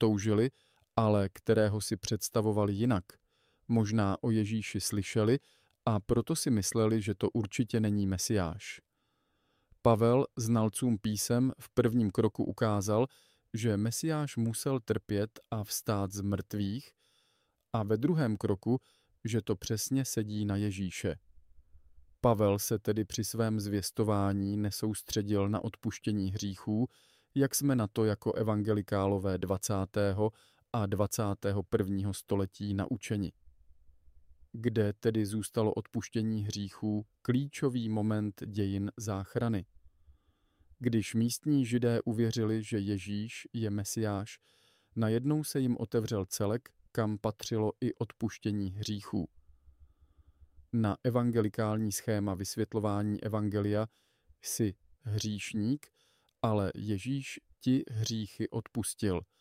toužili, ale kterého si představovali jinak. Možná o Ježíši slyšeli a proto si mysleli, že to určitě není Mesiáš. Pavel znalcům písem v prvním kroku ukázal, že Mesiáš musel trpět a vstát z mrtvých, a ve druhém kroku, že to přesně sedí na Ježíše. Pavel se tedy při svém zvěstování nesoustředil na odpuštění hříchů, jak jsme na to jako evangelikálové 20. a 21. století naučeni. Kde tedy zůstalo odpuštění hříchů, klíčový moment dějin záchrany. Když místní Židé uvěřili, že Ježíš je Mesiáš, najednou se jim otevřel celek, kam patřilo i odpuštění hříchů. Na evangelikální schéma vysvětlování evangelia jsi hříšník, ale Ježíš ti hříchy odpustil.